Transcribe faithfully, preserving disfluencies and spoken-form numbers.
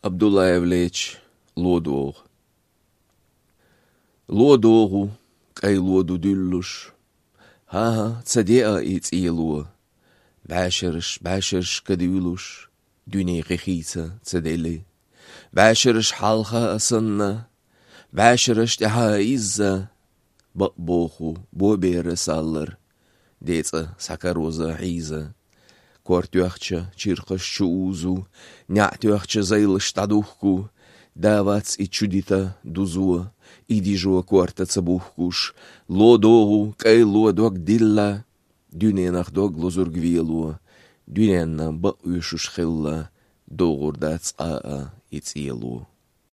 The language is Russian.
Абдуллаевлеч лодуог. Лодуогу, кай лоду дюллуш. Ха-ха, цадеа иц иелуа. Башерш, башерш кадюлуш. Дюней хихица цадели. Башерш халха асанна. Башерш тяха изза. Бакбоху, бобера саллар. Деца сакароза хиза. Квартюахча чирхаш чуузу. Нятюахча зайлыш тадухку. Давац и чудита дузуа. Идижуа кварта цабухкуш. Лодогу, кай лодог дилла. Дюненах дог лозургвилуа. Дюненна бауюшуш хилла. Догурдац аа иц иелуа.